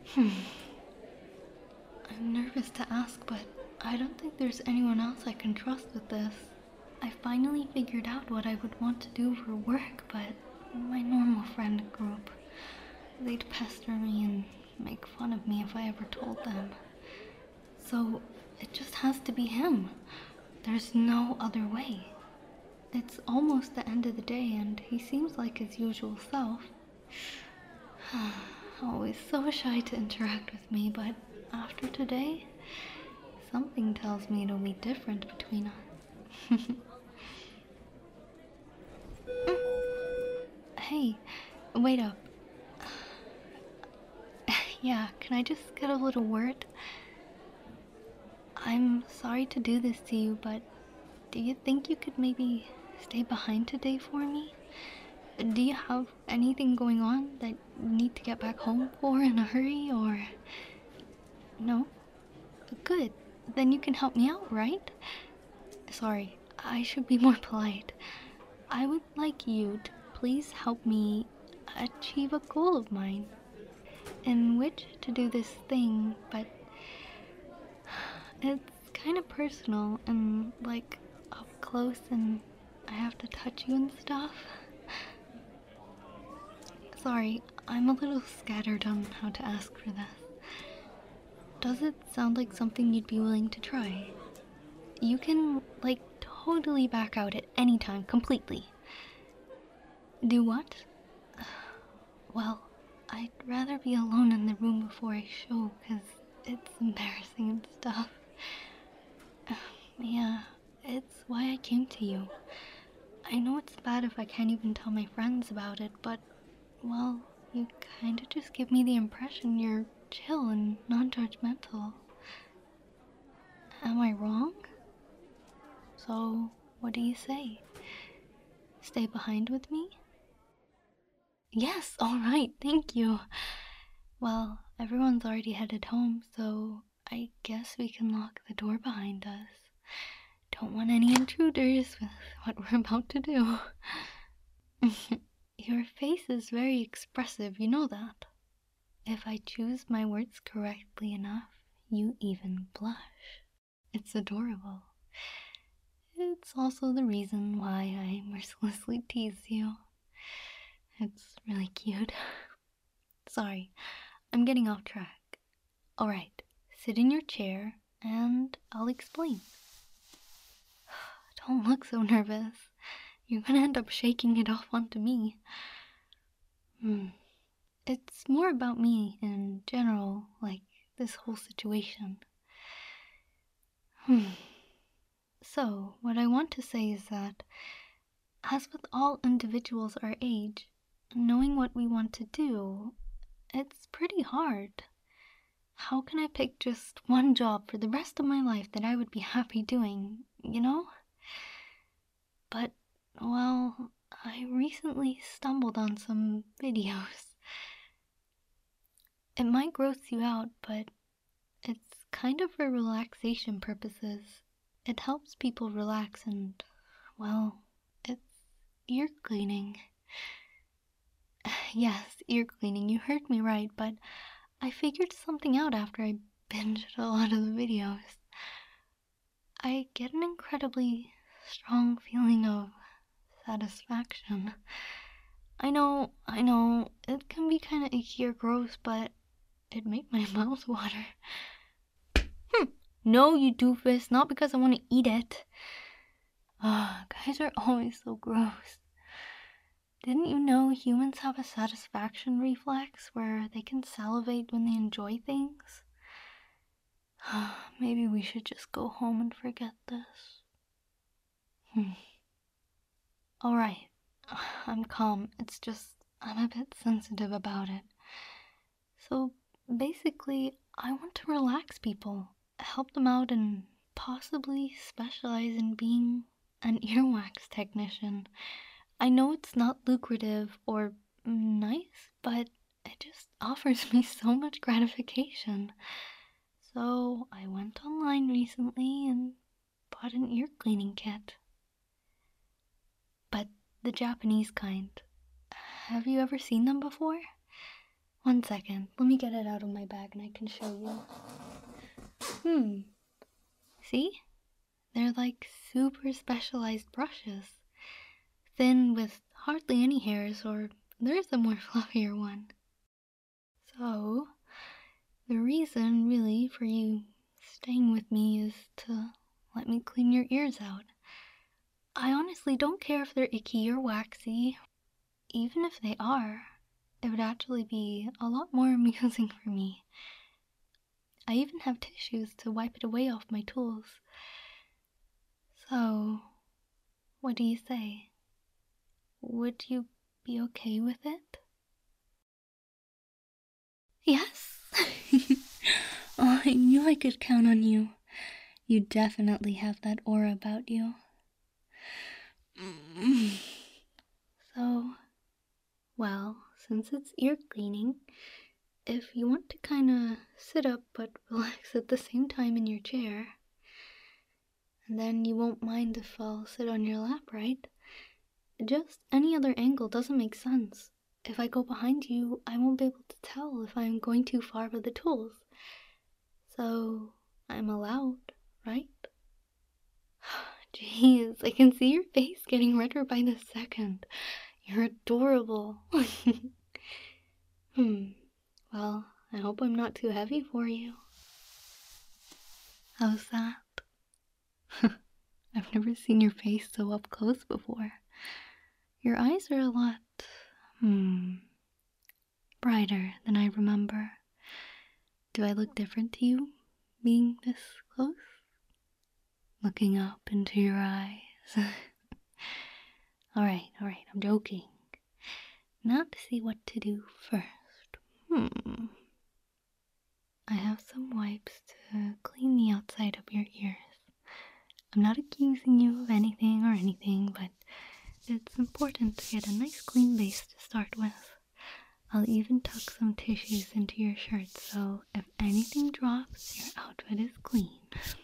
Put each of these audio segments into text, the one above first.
Hmm. I'm nervous to ask, but I don't think there's anyone else I can trust with this. I finally figured out what I would want to do for work, but my normal friend group, they'd pester me and make fun of me if I ever told them. So it just has to be him. There's no other way. It's almost the end of the day, and he seems like his usual self. Always so shy to interact with me, but after today, something tells me it'll be different between us. Hey, wait up. Yeah, can I just get a little word? I'm sorry to do this to you, but do you think you could maybe stay behind today for me? Do you have anything going on that you need to get back home for in a hurry, or... No? Good. Then you can help me out, right? Sorry, I should be more polite. I would like you to please help me achieve a goal of mine, in which to do this thing, but it's kind of personal and like up close, and I have to touch you and stuff. Sorry, I'm a little scattered on how to ask for this. Does it sound like something you'd be willing to try? You can, like, totally back out at any time, completely. Do what? Well, I'd rather be alone in the room before I show, because it's embarrassing and stuff. Yeah, it's why I came to you. I know it's bad if I can't even tell my friends about it, but, well, you kinda just give me the impression you're chill and non-judgmental. Am I wrong? So, what do you say? Stay behind with me? Yes, alright, thank you. Well, everyone's already headed home, so I guess we can lock the door behind us. Don't want any intruders with what we're about to do. Your face is very expressive, you know that. If I choose my words correctly enough, you even blush. It's adorable. It's also the reason why I mercilessly tease you. It's really cute. Sorry, I'm getting off track. Alright, sit in your chair and I'll explain. Don't look so nervous. You're gonna end up shaking it off onto me. It's more about me in general, like this whole situation. So, what I want to say is that, as with all individuals our age, knowing what we want to do, it's pretty hard. How can I pick just one job for the rest of my life that I would be happy doing, you know? But, well, I recently stumbled on some videos. It might gross you out, but it's kind of for relaxation purposes. It helps people relax and, well, it's ear cleaning. Yes, ear cleaning, you heard me right, but I figured something out after I binged a lot of the videos. I get an incredibly strong feeling of satisfaction. I know, it can be kinda icky or gross, but it made my mouth water. No, you doofus, not because I want to eat it. Guys are always so gross. Didn't you know humans have a satisfaction reflex where they can salivate when they enjoy things? Maybe we should just go home and forget this. Alright, I'm calm. It's just I'm a bit sensitive about it. So basically, I want to relax people, help them out, and possibly specialize in being an earwax technician. I know it's not lucrative or nice, but it just offers me so much gratification. So I went online recently and bought an ear cleaning kit. But the Japanese kind. Have you ever seen them before? One second. Let me get it out of my bag and I can show you. See? They're like super specialized brushes. Thin with hardly any hairs, or there's a more fluffier one. So, the reason really for you staying with me is to let me clean your ears out. I honestly don't care if they're icky or waxy. Even if they are, it would actually be a lot more amusing for me. I even have tissues to wipe it away off my tools. So, what do you say? Would you be okay with it? Yes! Oh, I knew I could count on you. You definitely have that aura about you. So, well, since it's ear cleaning, if you want to kinda sit up but relax at the same time in your chair, and then you won't mind if I'll sit on your lap, right? Just any other angle doesn't make sense. If I go behind you, I won't be able to tell if I'm going too far with the tools. So, I'm allowed, right? Jeez, I can see your face getting redder by the second. You're adorable. Well, I hope I'm not too heavy for you. How's that? I've never seen your face so up close before. Your eyes are a lot, brighter than I remember. Do I look different to you, being this close? Looking up into your eyes. Alright, I'm joking. Now to see what to do first. I have some wipes to clean the outside of your ears. I'm not accusing you of anything, but it's important to get a nice clean base to start with. I'll even tuck some tissues into your shirt, so if anything drops, your outfit is clean.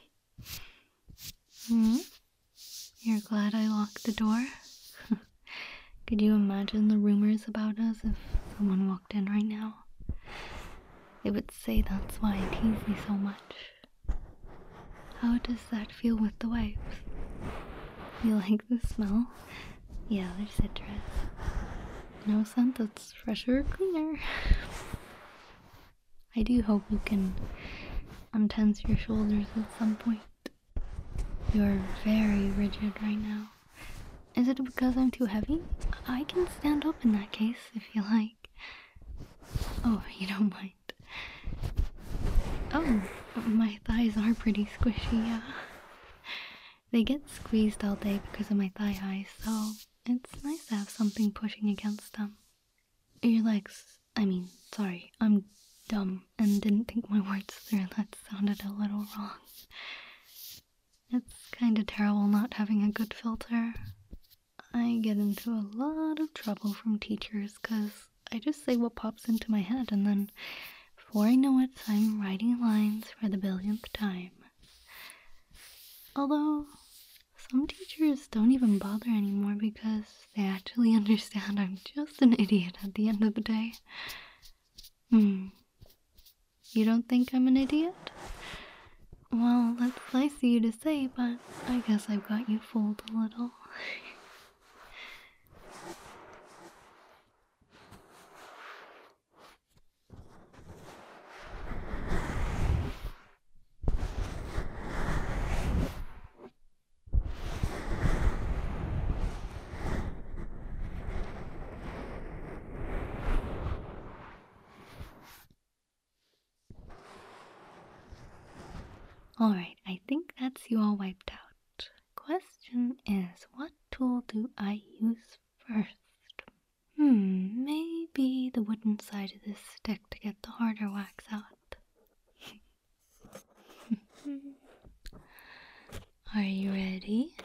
You're glad I locked the door? Could you imagine the rumors about us if someone walked in right now? They would say that's why I tease you so much. How does that feel with the wipes? You like the smell? Yeah, they're citrus. No scent that's fresher or cleaner. I do hope you can untense your shoulders at some point. You're very rigid right now. Is it because I'm too heavy? I can stand up in that case if you like. Oh, you don't mind. Oh, my thighs are pretty squishy, yeah. They get squeezed all day because of my thigh highs, so it's nice to have something pushing against them. Your legs, sorry, I'm dumb and didn't think my words through. That sounded a little wrong. It's kinda terrible not having a good filter. I get into a lot of trouble from teachers because I just say what pops into my head, and then before I know it, I'm writing lines for the billionth time. Although, some teachers don't even bother anymore because they actually understand I'm just an idiot at the end of the day. You don't think I'm an idiot? Well, that's nice of you to say, but I guess I've got you fooled a little. Alright, I think that's you all wiped out. Question is, what tool do I use first? Maybe the wooden side of this stick to get the harder wax out. Are you ready?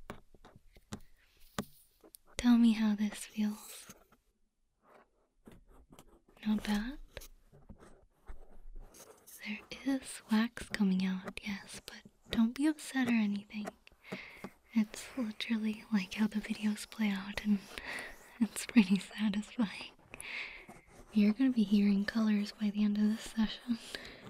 Tell me how this feels. Not bad? There is wax coming out, yes, but don't be upset or anything. It's literally like how the videos play out, and it's pretty satisfying. you're gonna be hearing colors by the end of this session.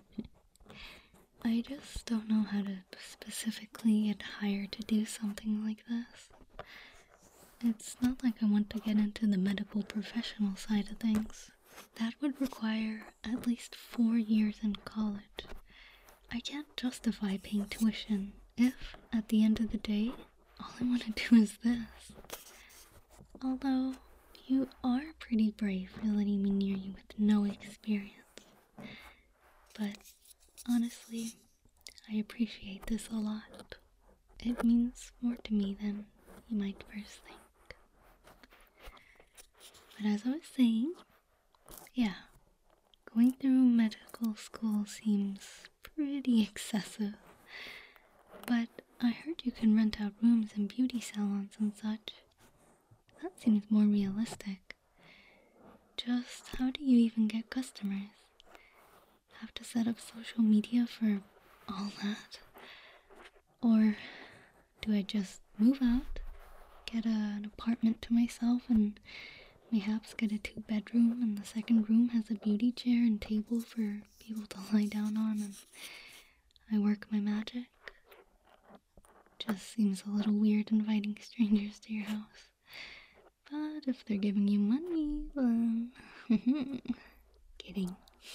I just don't know how to specifically get hired to do something like this. It's not like I want to get into the medical professional side of things. That would require at least 4 years in college. I can't justify paying tuition if, at the end of the day, all I want to do is this. Although, you are pretty brave for letting me near you with no experience. But, honestly, I appreciate this a lot. It means more to me than you might first think. But as I was saying, yeah, going through medical school seems pretty excessive. But I heard you can rent out rooms in beauty salons and such. That seems more realistic. Just how do you even get customers? Have to set up social media for all that? Or do I just move out, get an apartment to myself, and perhaps get a 2-bedroom, and the second room has a beauty chair and table for people to lie down on, and I work my magic? Just seems a little weird inviting strangers to your house. But if they're giving you money, then... Kidding.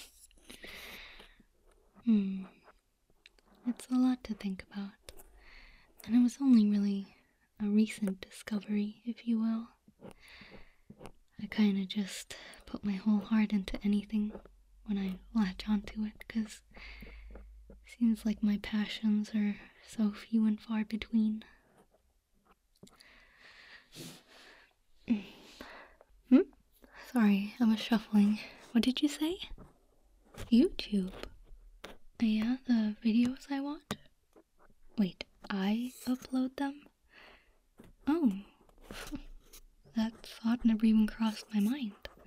It's a lot to think about. And it was only really a recent discovery, if you will. I kinda just put my whole heart into anything when I latch onto it, 'cause it seems like my passions are so few and far between. Sorry, I was shuffling. What did you say? YouTube? Yeah, the videos I watch? Wait, I upload them? Oh, that thought never even crossed my mind.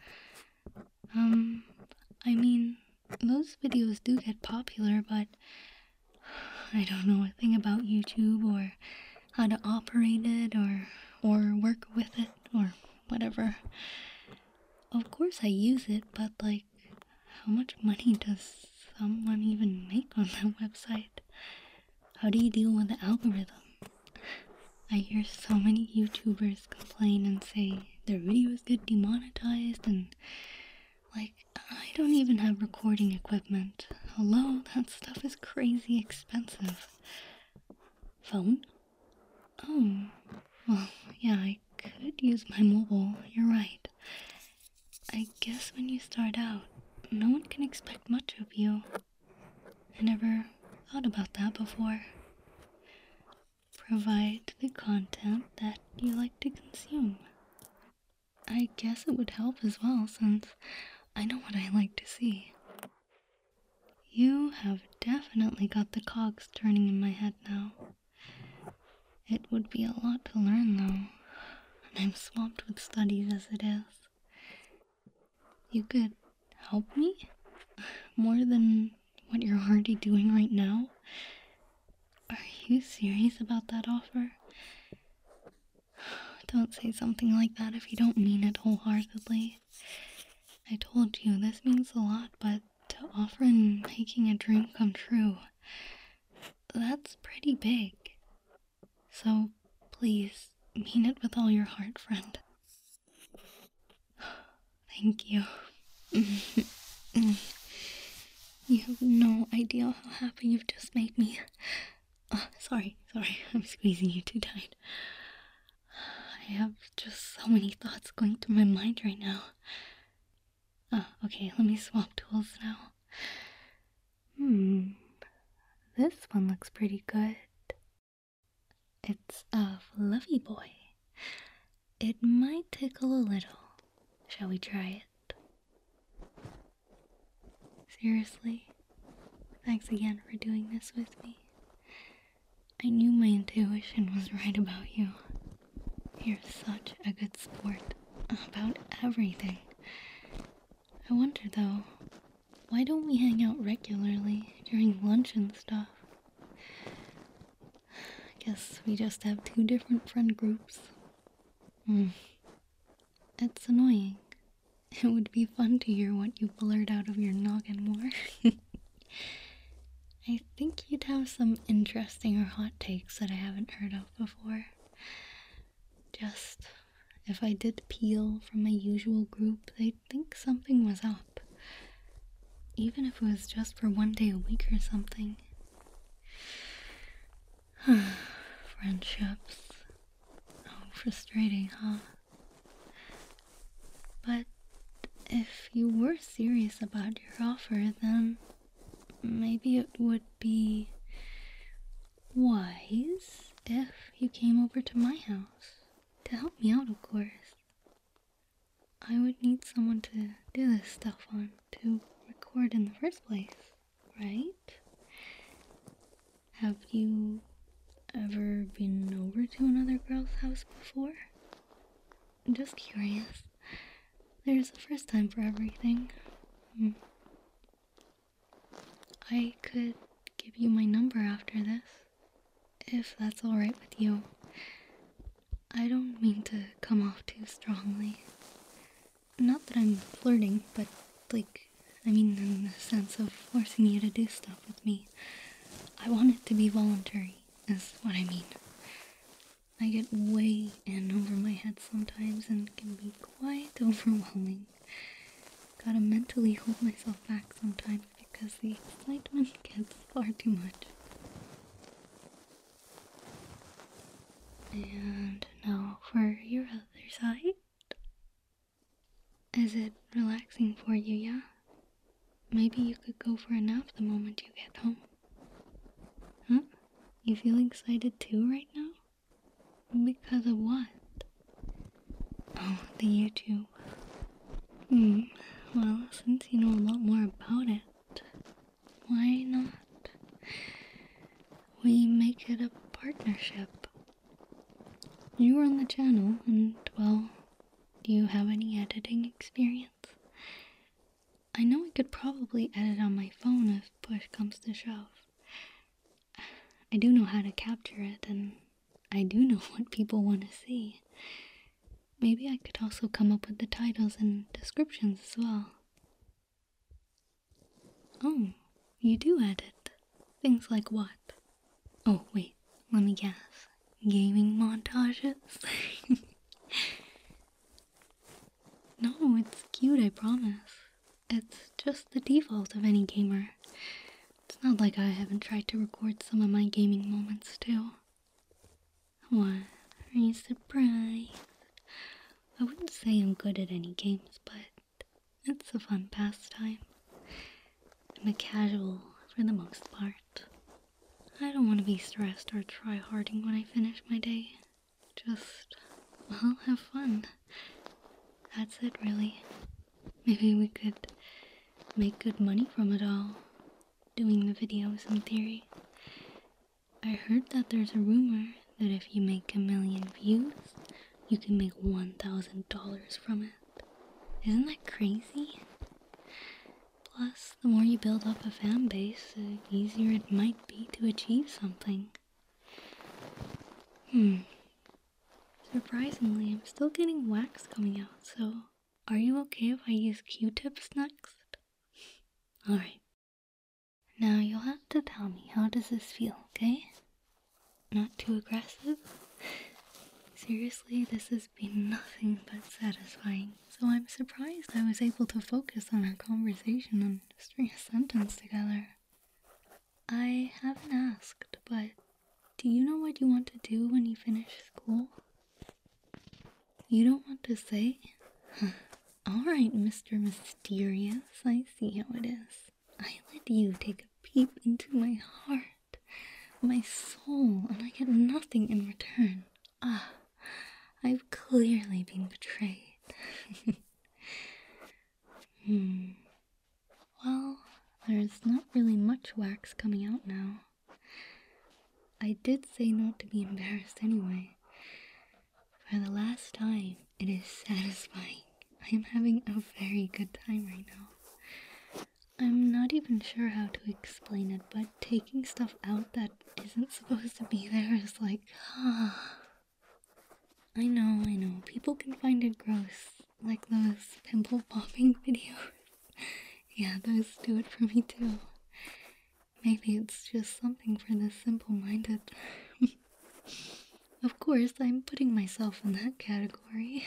I mean, those videos do get popular, but I don't know a thing about YouTube or how to operate it or work with it or whatever. Of course I use it, but like, how much money does someone even make on that website? How do you deal with the algorithm? I hear so many YouTubers complain and say their videos get demonetized, and like, I don't even have recording equipment. Hello, that stuff is crazy expensive. Phone? Oh, well, yeah, I could use my mobile, you're right. I guess when you start out, no one can expect much of you. I never thought about that before. Provide the content that you like to consume. I guess it would help as well, since I know what I like to see. You have definitely got the cogs turning in my head now. It would be a lot to learn, though, and I'm swamped with studies as it is. You could help me? More than what you're already doing right now? Are you serious about that offer? Don't say something like that if you don't mean it wholeheartedly. I told you, this means a lot, but to offer in making a dream come true, that's pretty big. So, please, mean it with all your heart, friend. Thank you. You have no idea how happy you've just made me. Sorry, I'm squeezing you too tight. I have just so many thoughts going through my mind right now. Okay, let me swap tools now. This one looks pretty good. It's a fluffy boy. It might tickle a little. Shall we try it? Seriously? Thanks again for doing this with me. I knew my intuition was right about you. You're such a good sport about everything. I wonder though, why don't we hang out regularly during lunch and stuff? I guess we just have 2 different friend groups. It's annoying. It would be fun to hear what you blurt out of your noggin more. I think you'd have some interesting or hot takes that I haven't heard of before. Just, if I did peel from my usual group, they'd think something was up. Even if it was just for one day a week or something. Friendships. Oh, frustrating, huh? But if you were serious about your offer, then maybe it would be wise if you came over to my house. To help me out, of course. I would need someone to do this stuff on, to record in the first place, right? Have you ever been over to another girl's house before? I'm just curious. There's a first time for everything. I could give you my number after this, if that's alright with you. I don't mean to come off too strongly. Not that I'm flirting, but, I mean in the sense of forcing you to do stuff with me. I want it to be voluntary, is what I mean. I get way in over my head sometimes and can be quite overwhelming. Gotta mentally hold myself back sometimes because the excitement gets far too much. And now for your other side. Is it relaxing for you, yeah? Maybe you could go for a nap the moment you get home. Huh? You feel excited too right now? Because of what? Oh, the YouTube. Well, since you know a lot more about it, why not? We make it a partnership. You run the channel, and, well, do you have any editing experience? I know I could probably edit on my phone if push comes to shove. I do know how to capture it, and I do know what people want to see. Maybe I could also come up with the titles and descriptions as well. Oh, you do edit. Things like what? Oh, wait, let me guess. Gaming montages? No, it's cute, I promise. It's just the default of any gamer. It's not like I haven't tried to record some of my gaming moments too. What? Are you surprised? I wouldn't say I'm good at any games, but it's a fun pastime. I'm a casual for the most part. I don't want to be stressed or try-harding when I finish my day. Just, well, have fun. That's it, really. Maybe we could make good money from it all, doing the videos in theory. I heard that there's a rumor that if you make 1 million views, you can make $1,000 from it. Isn't that crazy? Plus, the more you build up a fan base, the easier it might be to achieve something. Surprisingly, I'm still getting wax coming out, so are you okay if I use Q-tips next? Alright. Now you'll have to tell me, how does this feel, okay? Not too aggressive? Seriously, this has been nothing but satisfying, so I'm surprised I was able to focus on our conversation and string a sentence together. I haven't asked, but do you know what you want to do when you finish school? You don't want to say? Alright, Mr. Mysterious, I see how it is. I let you take a peep into my heart, my soul, and I get nothing in return. I've clearly been betrayed. Well, there's not really much wax coming out now. I did say not to be embarrassed anyway. For the last time, it is satisfying. I am having a very good time right now. I'm not even sure how to explain it, but taking stuff out that isn't supposed to be there is like, I know, people can find it gross. Like those pimple popping videos. Yeah, those do it for me too. Maybe it's just something for the simple-minded. Of course, I'm putting myself in that category.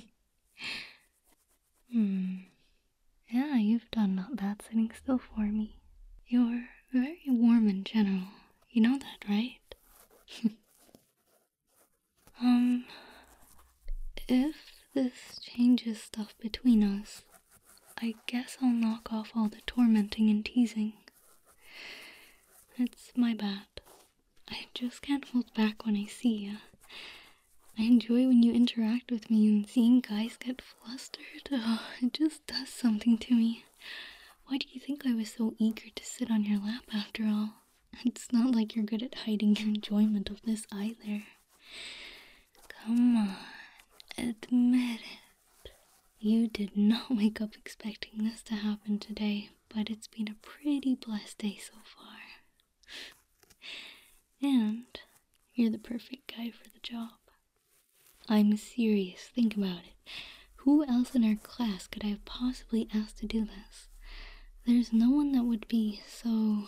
Yeah, you've done not bad sitting still for me. You're very warm in general. You know that, right? Um, if this changes stuff between us, I guess I'll knock off all the tormenting and teasing. It's my bad. I just can't hold back when I see you. I enjoy when you interact with me, and seeing guys get flustered, it just does something to me. Why do you think I was so eager to sit on your lap after all? It's not like you're good at hiding your enjoyment of this either. Come on, admit it. You did not wake up expecting this to happen today, but it's been a pretty blessed day so far. And you're the perfect guy for the job. I'm serious, think about it. Who else in our class could I have possibly asked to do this? There's no one that would be so,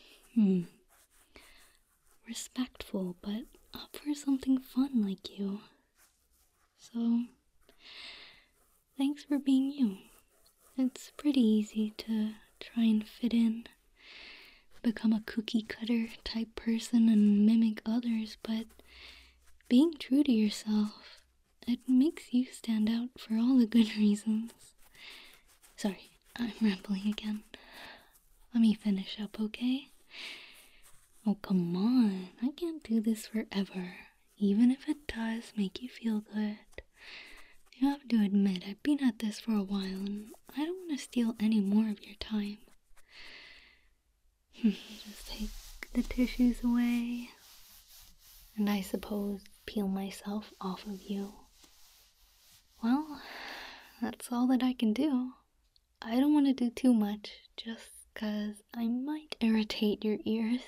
respectful, but up for something fun like you. So, thanks for being you. It's pretty easy to try and fit in, become a cookie cutter type person and mimic others, but being true to yourself, it makes you stand out for all the good reasons. Sorry, I'm rambling again. Let me finish up, okay? Oh, come on. I can't do this forever, even if it does make you feel good. You have to admit, I've been at this for a while, and I don't want to steal any more of your time. Just take the tissues away, and I suppose peel myself off of you. Well, that's all that I can do. I don't want to do too much, just 'cause I might irritate your ears.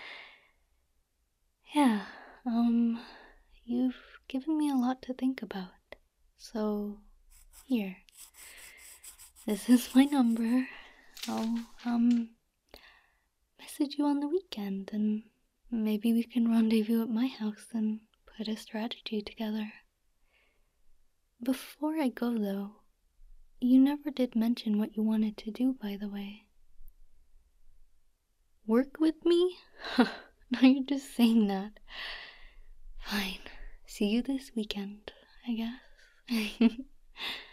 Yeah, you've given me a lot to think about. So, here. This is my number. I'll, message you on the weekend, and maybe we can rendezvous at my house and put a strategy together. Before I go, though, you never did mention what you wanted to do, by the way. Work with me? Now you're just saying that. Fine. See you this weekend, I guess.